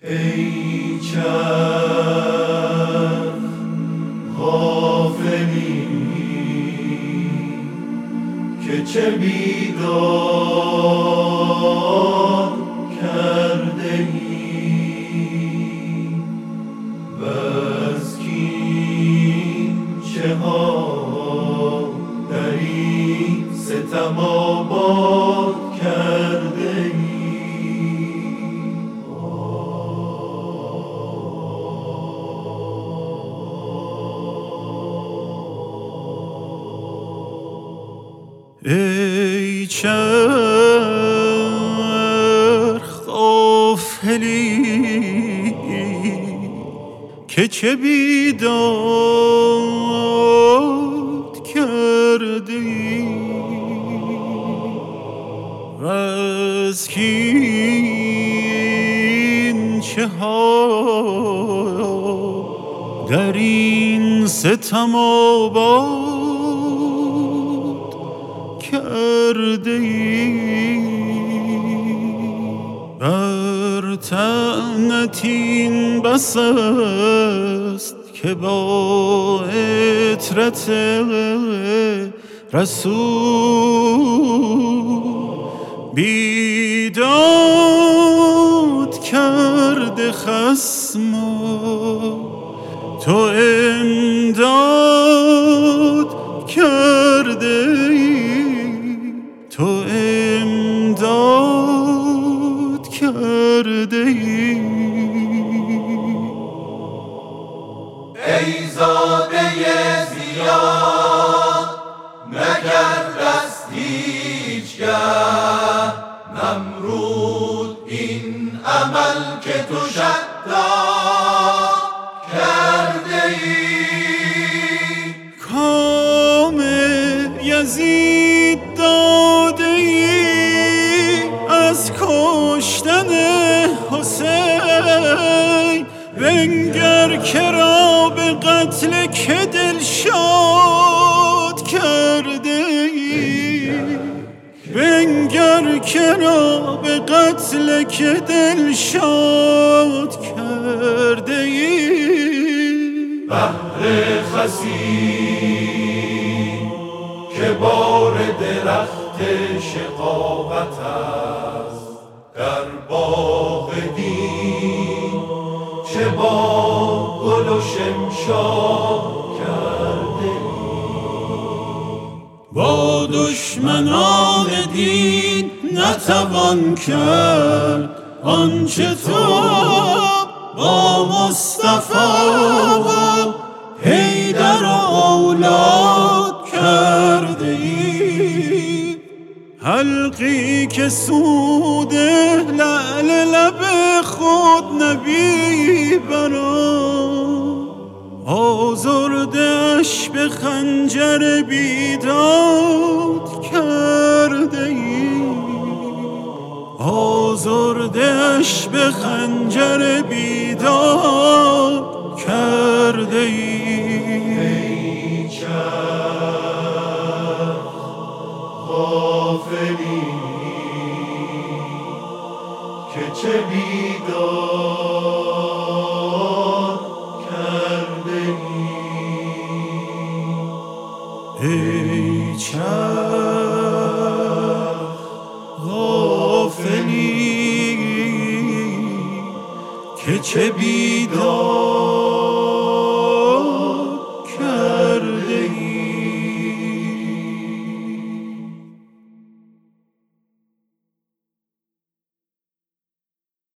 ای چرخ غافلی که چه بیداد کرده ای وز کین چه ها در این ستم آباد کرده ای. ای چرخ غافلی که چه بیداد کرده ای وز کین چه ها در این ستم آباد کرده ای. بر تنت این بس است که با عطرت رسول بیداد کرده خصم تو امداد کرده ای، تو امداد کرده ای. ای زاده زیاد نکردست هیچگه نمرود این عمل که تو شداد کرده ای. کام یزید داده ای از کشتن حسین بنگر که را به قتل که دلشاد کرده ای، بنگر که را به قتل که دلشاد کرده ای. بهر خسی که بار درخت شقاوت است در باغ دین چه با گل و شمشاد کرده ای. با دشمنان دین نتوان کرد آنچه تو با مصطفی و حیدر اولاد کرده ای. حلقی که سود لعل لب خود نبی برام آزردش به خنجر بیداد کرده ای، آزردش به خنجر بیداد کرده ای. ای چرخ غافلی که چه بیداد کرده ای. ای چرخ غافلی که چه بیداد